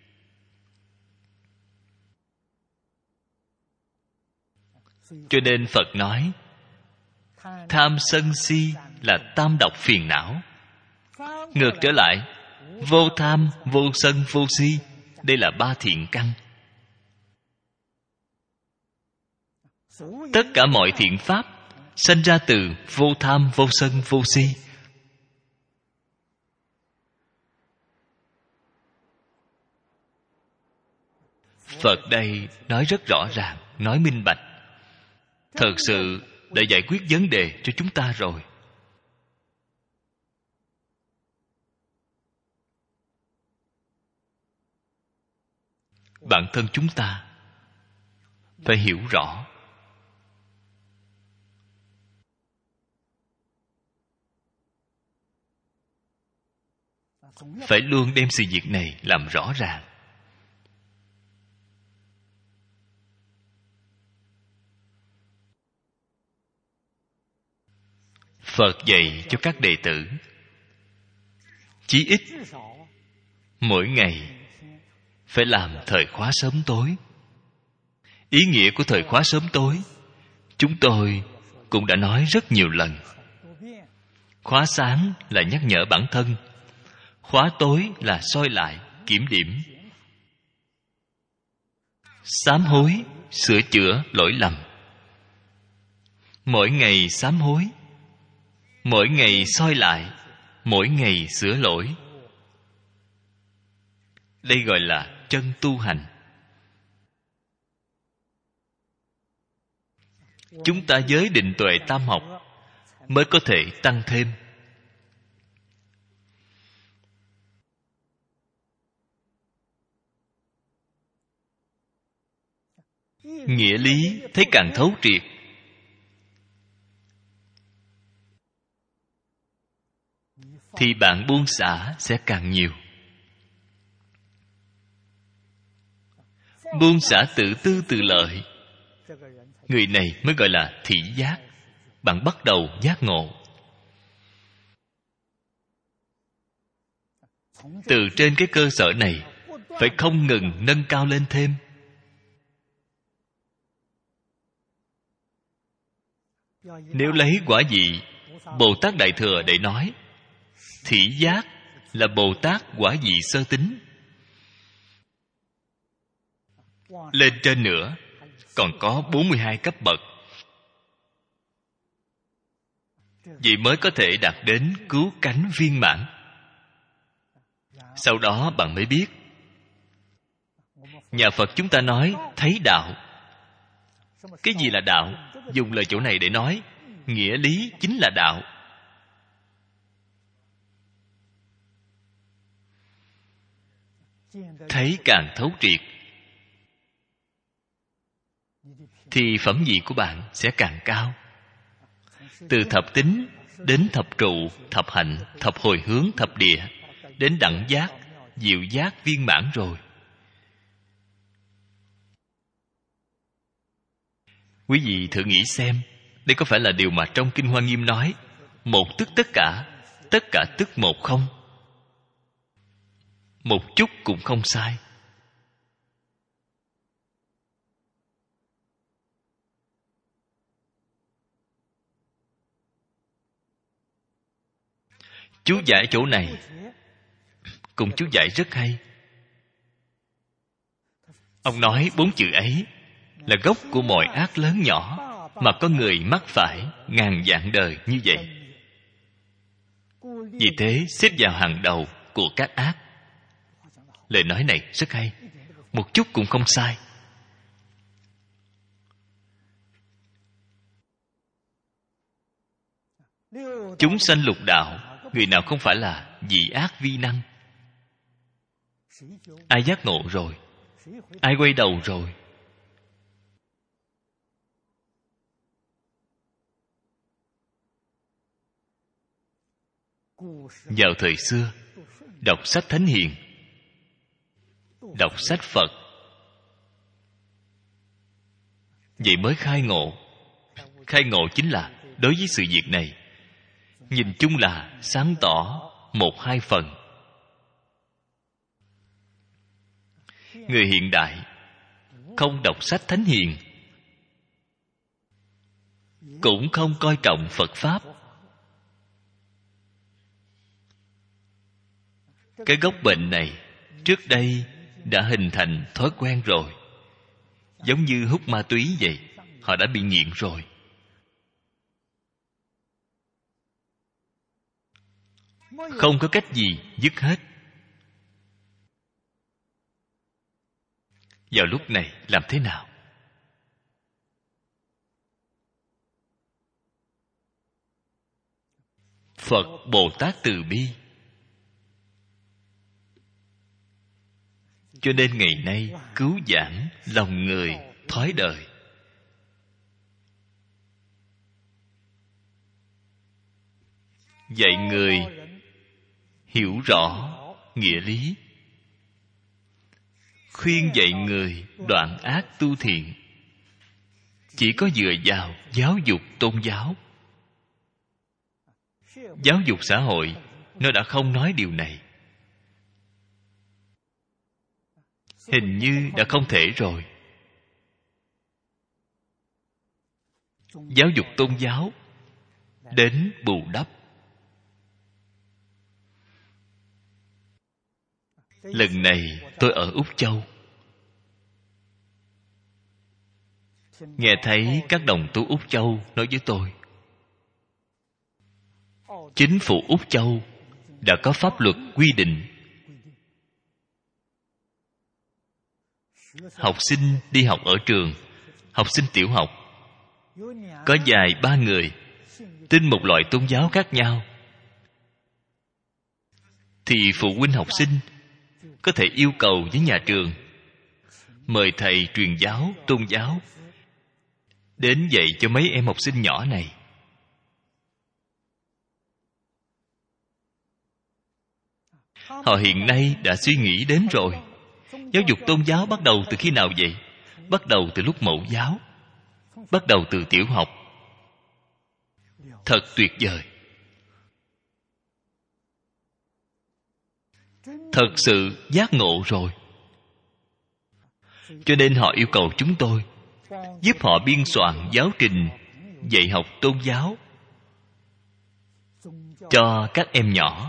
[SPEAKER 1] Cho nên Phật nói, tham sân si là tam độc phiền não. Ngược trở lại, vô tham, vô sân, vô si, đây là ba thiện căn. Tất cả mọi thiện pháp sanh ra từ vô tham, vô sân, vô si. Phật đây nói rất rõ ràng, nói minh bạch, thật sự đã giải quyết vấn đề cho chúng ta rồi. Bản thân chúng ta phải hiểu rõ, phải luôn đem sự việc này làm rõ ràng. Phật dạy cho các đệ tử, chí ít mỗi ngày phải làm thời khóa sớm tối. Ý nghĩa của thời khóa sớm tối chúng tôi cũng đã nói rất nhiều lần. Khóa sáng là nhắc nhở bản thân, khóa tối là soi lại, kiểm điểm, sám hối, sửa chữa lỗi lầm. Mỗi ngày sám hối, mỗi ngày soi lại, mỗi ngày sửa lỗi. Đây gọi là chân tu hành. Chúng ta với định tuệ tam học mới có thể tăng thêm. Nghĩa lý thấy càng thấu triệt, thì bạn buông xả sẽ càng nhiều. Buông xả tự tư tự lợi, người này mới gọi là thị giác. Bạn bắt đầu giác ngộ. Từ trên cái cơ sở này phải không ngừng nâng cao lên thêm. Nếu lấy quả vị Bồ Tát Đại Thừa để nói, thị giác là Bồ Tát quả vị sơ tín. Lên trên nữa còn có 42 cấp bậc. Vậy mới có thể đạt đến cứu cánh viên mãn. Sau đó bạn mới biết, nhà Phật chúng ta nói thấy đạo. Cái gì là đạo? Dùng lời chỗ này để nói, nghĩa lý chính là đạo. Thấy càng thấu triệt, thì phẩm vị của bạn sẽ càng cao. Từ thập tính đến thập trụ, thập hạnh, thập hồi hướng, thập địa, đến đẳng giác, diệu giác viên mãn rồi. Quý vị thử nghĩ xem, đây có phải là điều mà trong Kinh Hoa Nghiêm nói, một tức tất cả tức một không? Một chút cũng không sai. Chú giải chỗ này cùng chú giải rất hay. Ông nói 4 chữ ấy là gốc của mọi ác lớn nhỏ mà có người mắc phải ngàn vạn đời như vậy. Vì thế xếp vào hàng đầu của các ác. Lời nói này rất hay, một chút cũng không sai. Chúng sanh lục đạo, người nào không phải là vị ác vi năng? Ai giác ngộ rồi? Ai quay đầu rồi? Vào thời xưa, đọc sách Thánh Hiền, đọc sách Phật, vậy mới khai ngộ. Khai ngộ chính là đối với sự việc này, nhìn chung là sáng tỏ một hai phần. Người hiện đại không đọc sách Thánh Hiền, cũng không coi trọng Phật Pháp. Cái gốc bệnh này trước đây đã hình thành thói quen rồi. Giống như hút ma túy vậy, họ đã bị nghiện rồi. Không có cách gì dứt hết. Vào lúc này làm thế nào? Phật Bồ Tát từ bi, cho nên ngày nay cứu vãn lòng người thói đời. Dạy người hiểu rõ nghĩa lý, khuyên dạy người đoạn ác tu thiện, chỉ có dựa vào giáo dục tôn giáo. Giáo dục xã hội nó đã không nói điều này, hình như đã không thể rồi. Giáo dục tôn giáo đến bù đắp. Lần này tôi ở Úc Châu, nghe thấy các đồng tu Úc Châu nói với tôi, chính phủ Úc Châu đã có pháp luật quy định học sinh đi học ở trường, học sinh tiểu học, có vài ba người tin một loại tôn giáo khác nhau, thì phụ huynh học sinh có thể yêu cầu với nhà trường mời thầy truyền giáo tôn giáo đến dạy cho mấy em học sinh nhỏ này. Họ hiện nay đã suy nghĩ đến rồi. Giáo dục tôn giáo bắt đầu từ khi nào vậy? Bắt đầu từ lúc mẫu giáo, bắt đầu từ tiểu học. Thật tuyệt vời. Thật sự giác ngộ rồi. Cho nên họ yêu cầu chúng tôi giúp họ biên soạn giáo trình dạy học tôn giáo cho các em nhỏ.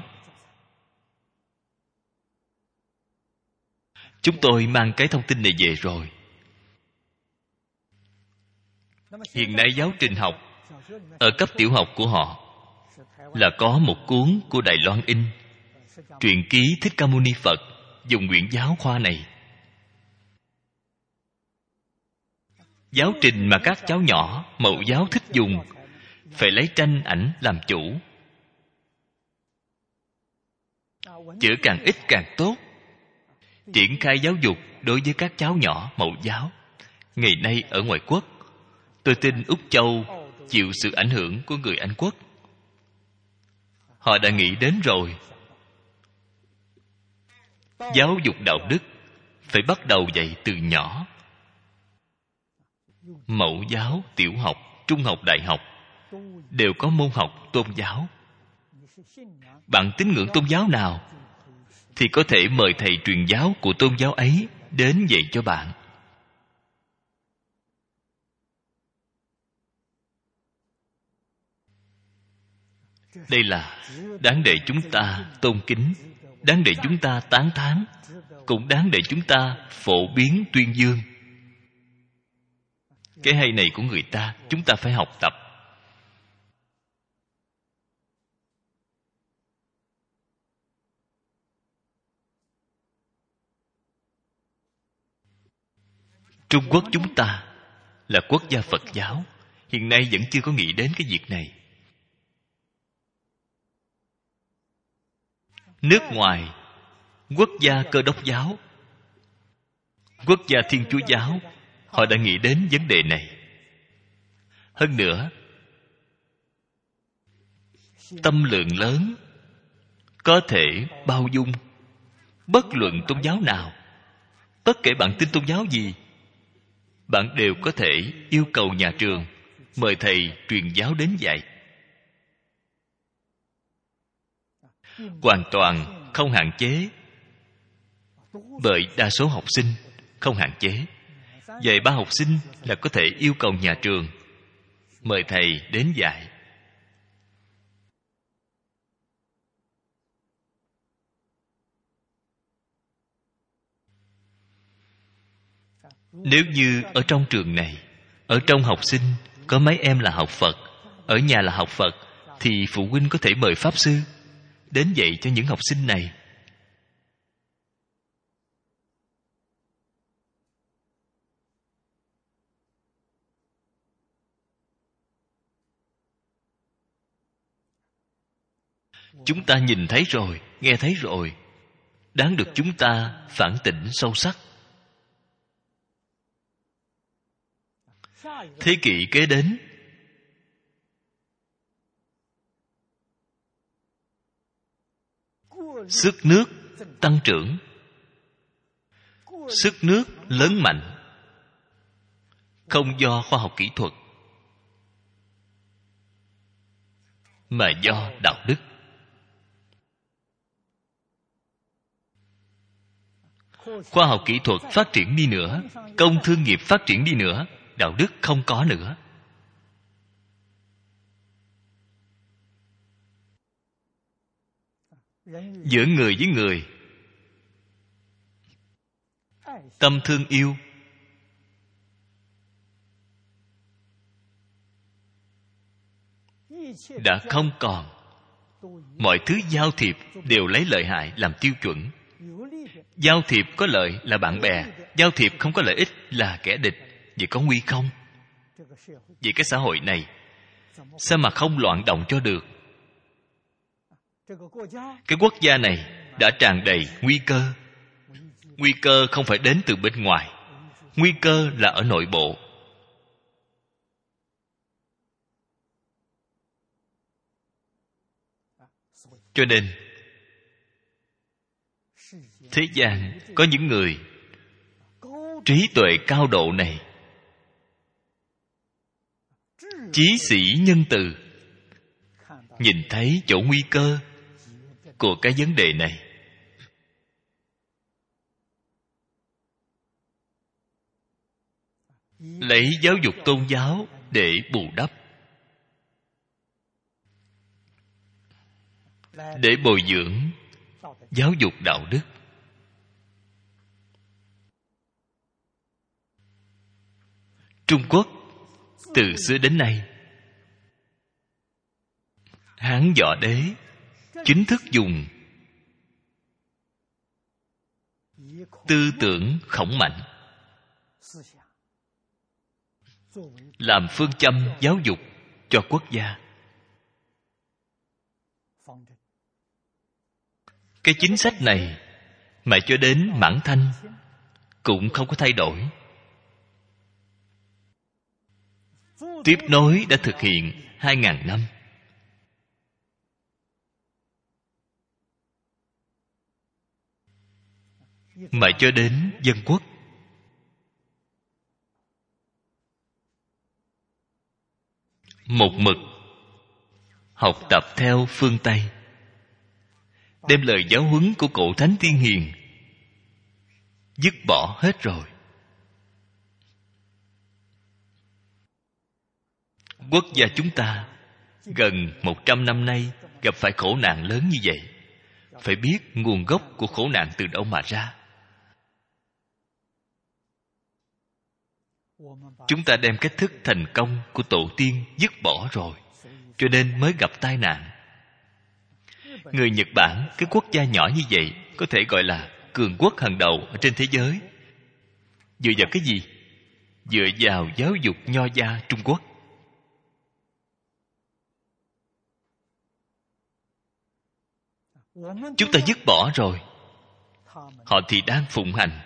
[SPEAKER 1] Chúng tôi mang cái thông tin này về rồi. Hiện nay giáo trình học ở cấp tiểu học của họ là có một cuốn của Đài Loan in, Truyện ký Thích Ca Mâu Ni Phật, dùng Nguyện giáo khoa này. Giáo trình mà các cháu nhỏ mẫu giáo thích dùng phải lấy tranh ảnh làm chủ. Chữ càng ít càng tốt. Triển khai giáo dục đối với các cháu nhỏ mẫu giáo. Ngày nay ở ngoại quốc, tôi tin Úc Châu chịu sự ảnh hưởng của người Anh quốc. Họ đã nghĩ đến rồi. Giáo dục đạo đức phải bắt đầu dạy từ nhỏ. Mẫu giáo, tiểu học, trung học, đại học đều có môn học tôn giáo. Bạn tín ngưỡng tôn giáo nào thì có thể mời thầy truyền giáo của tôn giáo ấy đến dạy cho bạn. Đây là đáng để chúng ta tôn kính, đáng để chúng ta tán thán, cũng đáng để chúng ta phổ biến tuyên dương. Cái hay này của người ta, chúng ta phải học tập. Trung Quốc chúng ta là quốc gia Phật giáo, hiện nay vẫn chưa có nghĩ đến cái việc này. Nước ngoài, quốc gia Cơ Đốc giáo, quốc gia Thiên Chúa giáo, họ đã nghĩ đến vấn đề này. Hơn nữa, tâm lượng lớn, có thể bao dung bất luận tôn giáo nào. Bất kể bạn tin tôn giáo gì, bạn đều có thể yêu cầu nhà trường mời thầy truyền giáo đến dạy. Hoàn toàn không hạn chế, bởi đa số học sinh không hạn chế. Dạy 3 học sinh là có thể yêu cầu nhà trường mời thầy đến dạy. Nếu như ở trong trường này, ở trong học sinh có mấy em là học Phật, ở nhà là học Phật, thì phụ huynh có thể mời Pháp Sư đến dạy cho những học sinh này. Chúng ta nhìn thấy rồi, nghe thấy rồi, đáng được chúng ta phản tỉnh sâu sắc. Thế kỷ kế đến, sức nước tăng trưởng, sức nước lớn mạnh, không do khoa học kỹ thuật, mà do đạo đức. Khoa học kỹ thuật phát triển đi nữa, công thương nghiệp phát triển đi nữa, đạo đức không có nữa. Giữa người với người, tâm thương yêu, đã không còn. Mọi thứ giao thiệp đều lấy lợi hại làm tiêu chuẩn. Giao thiệp có lợi là bạn bè, giao thiệp không có lợi ích là kẻ địch. Vậy có nguy không? Vậy cái xã hội này sao mà không loạn động cho được? Cái quốc gia này đã tràn đầy nguy cơ. Nguy cơ không phải đến từ bên ngoài, nguy cơ là ở nội bộ. Cho nên thế gian có những người trí tuệ cao độ này, chí sĩ nhân từ, nhìn thấy chỗ nguy cơ của cái vấn đề này. Lấy giáo dục tôn giáo để bù đắp, để bồi dưỡng giáo dục đạo đức. Trung Quốc từ xưa đến nay, Hán Võ Đế chính thức dùng tư tưởng khổng mạnh làm phương châm giáo dục cho quốc gia. Cái chính sách này mà cho đến Mãn Thanh cũng không có thay đổi. Tiếp nối đã thực hiện 2.000 năm. Mà cho đến dân quốc, một mực học tập theo phương Tây, đem lời giáo huấn của cổ thánh tiên hiền dứt bỏ hết rồi. Quốc gia chúng ta gần 100 năm nay gặp phải khổ nạn lớn như vậy, phải biết nguồn gốc của khổ nạn từ đâu mà ra. Chúng ta đem cách thức thành công của tổ tiên dứt bỏ rồi, cho nên mới gặp tai nạn. Người Nhật Bản, cái quốc gia nhỏ như vậy, có thể gọi là cường quốc hàng đầu ở trên thế giới. Dựa vào cái gì? dựa vào giáo dục nho gia Trung Quốc. Chúng ta dứt bỏ rồi, họ thì đang phụng hành.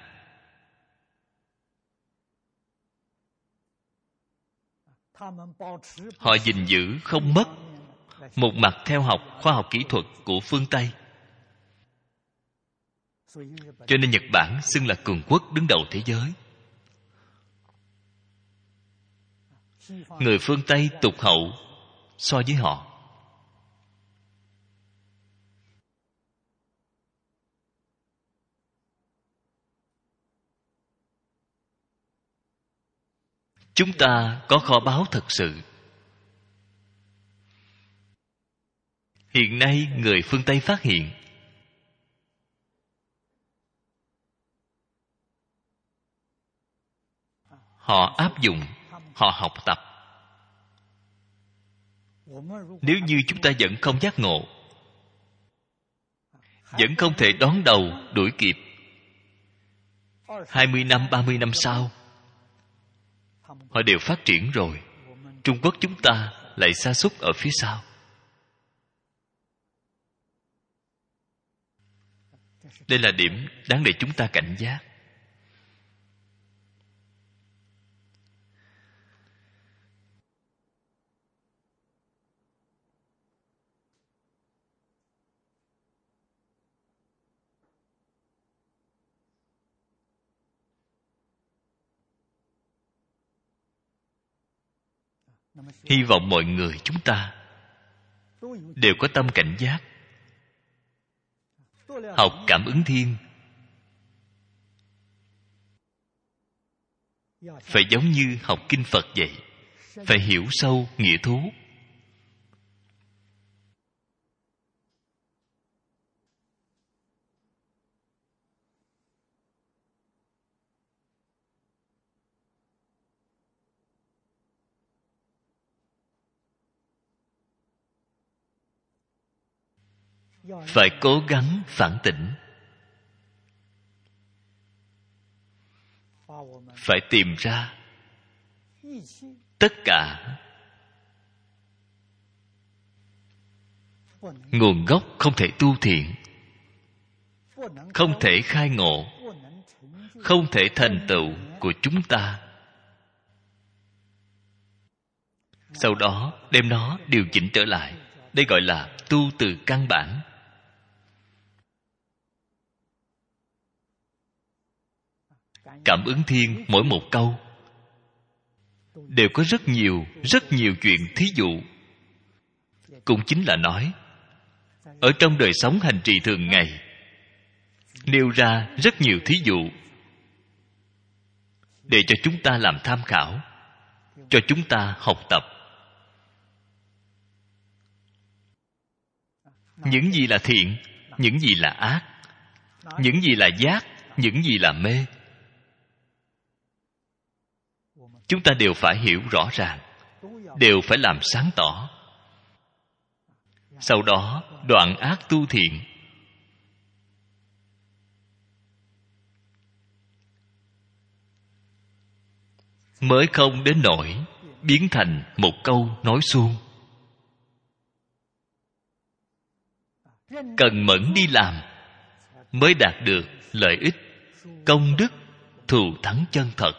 [SPEAKER 1] Họ gìn giữ không mất, một mặt theo học khoa học kỹ thuật của phương Tây. Cho nên Nhật Bản xưng là cường quốc đứng đầu thế giới. Người phương Tây tụt hậu so với họ. Chúng ta có kho báu thật sự. Hiện nay người phương Tây phát hiện họ áp dụng, họ học tập. Nếu như chúng ta vẫn không giác ngộ, vẫn không thể đón đầu đuổi kịp, 20 năm, 30 năm sau họ đều phát triển rồi. Trung Quốc chúng ta lại sa sút ở phía sau. Đây là điểm đáng để chúng ta cảnh giác. Hy vọng mọi người chúng ta đều có tâm cảnh giác, học cảm ứng thiên, phải giống như học kinh Phật vậy, phải hiểu sâu nghĩa thú. Phải cố gắng phản tỉnh, phải tìm ra tất cả nguồn gốc không thể tu thiện, không thể khai ngộ, không thể thành tựu của chúng ta. Sau đó đem nó điều chỉnh trở lại. Đây gọi là tu từ căn bản. Cảm ứng thiên mỗi một câu đều có rất nhiều chuyện thí dụ. Cũng chính là nói, ở trong đời sống hành trì thường ngày nêu ra rất nhiều thí dụ để cho chúng ta làm tham khảo, cho chúng ta học tập. Những gì là thiện, những gì là ác, những gì là giác, những gì là mê, chúng ta đều phải hiểu rõ ràng, đều phải làm sáng tỏ. Sau đó đoạn ác tu thiện. Mới không đến nỗi biến thành một câu nói suông. Cần mẫn đi làm mới đạt được lợi ích, công đức, thù thắng chân thật.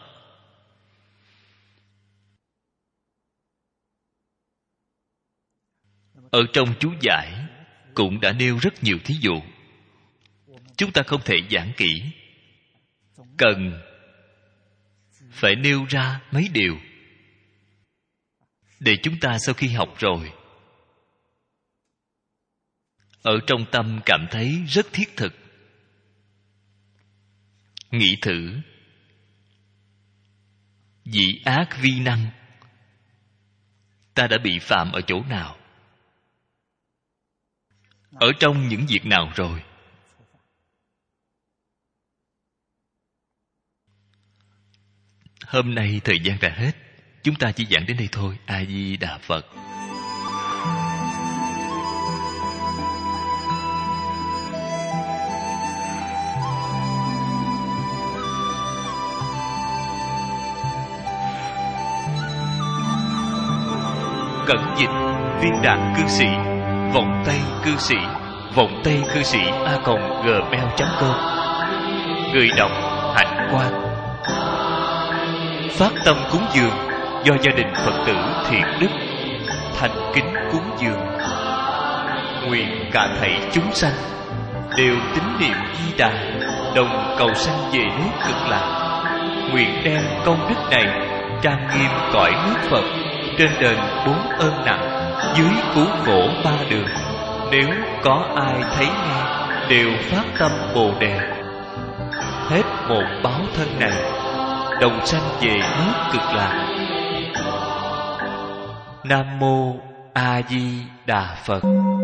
[SPEAKER 1] Ở trong chú giải cũng đã nêu rất nhiều thí dụ. Chúng ta không thể giảng kỹ, cần phải nêu ra mấy điều để chúng ta sau khi học rồi, ở trong tâm cảm thấy rất thiết thực. Nghĩ thử, vị ác vi năng ta đã bị phạm ở chỗ nào, ở trong những việc nào rồi. Hôm nay thời gian đã hết, chúng ta chỉ giảng đến đây thôi. A Di Đà Phật. Cẩn Dịch, Viên Đạt Cư Sĩ, Vọng Tây Cư Sĩ, Vọng Tây Cư Sĩ @gmail.com. Người đọc Hạnh Quang. Phát tâm cúng dường do gia đình Phật tử Thiện Đức thành kính cúng dường. Nguyện cả thảy chúng sanh đều tín niệm Di Đà, đồng cầu sanh về nước Cực Lạc. Nguyện đem công đức này trang nghiêm cõi nước Phật, trên đền 4 ơn nặng, dưới cứu khổ 3 đường. Nếu có ai thấy nghe đều phát tâm Bồ Đề, hết một báo thân này đồng sanh về nước Cực Lạc. Nam mô A Di Đà Phật.